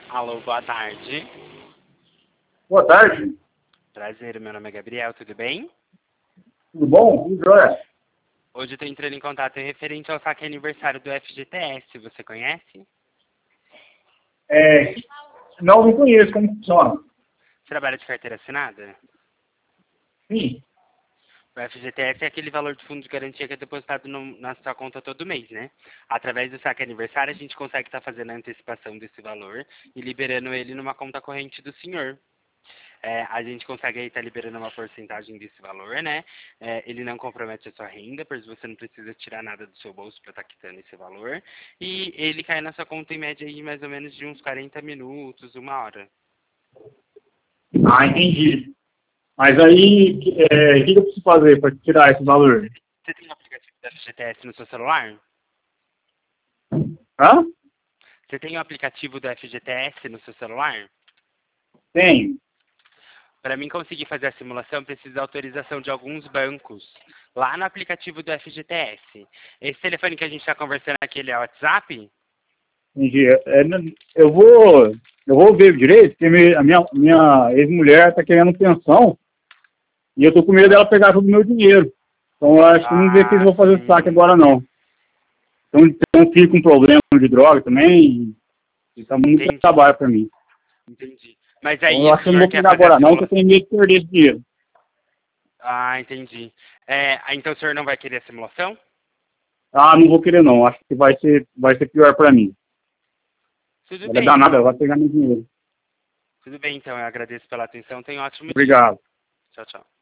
Alô, boa tarde. Boa tarde. Prazer, meu nome é Gabriel, tudo bem? Tudo bom? Tudo jóia? Hoje eu estou entrando em contato referente ao saque aniversário do FGTS, você conhece? Não conheço como funciona. Você trabalha de carteira assinada? Sim, O FGTS é aquele valor de fundo de garantia que é depositado na sua conta todo mês, né? Através do saque aniversário, a gente consegue estar fazendo a antecipação desse valor e liberando ele numa conta corrente do senhor. A gente consegue aí estar liberando uma porcentagem desse valor, né? Ele não compromete a sua renda, pois você não precisa tirar nada do seu bolso para estar quitando esse valor. E ele cai na sua conta em média aí mais ou menos de uns 40 minutos, uma hora. entendi. Mas aí, o que eu preciso fazer para tirar esse valor? Você tem o aplicativo da FGTS no seu celular? Hã? Você tem o aplicativo do FGTS no seu celular? Tenho. Para mim conseguir fazer a simulação, precisa da autorização de alguns bancos lá no aplicativo do FGTS. Esse telefone que a gente está conversando aqui, ele é o WhatsApp? Entendi. Eu vou ver direito, porque a minha ex-mulher está querendo pensão e eu tô com medo dela pegar todo o meu dinheiro. Então, eu acho que não sei se eu Ah, vou fazer o saque sim. agora, não. Então, tem um filho com problema de droga também e tá muito Entendi, trabalho para mim. entendi. Mas Então, eu aí o acho que eu não senhor vou quer pegar fazer a agora, não, porque eu simulação? tenho medo de perder esse dinheiro. Ah, entendi. Então o senhor não vai querer a simulação? Ah, não vou querer não. Acho que vai ser pior pra mim. Tudo Vai dar bem, danada, vai então. pegar meu dinheiro. Tudo bem, então. Eu agradeço pela atenção. Tenha um ótimo dia. Obrigado. Tchau, tchau.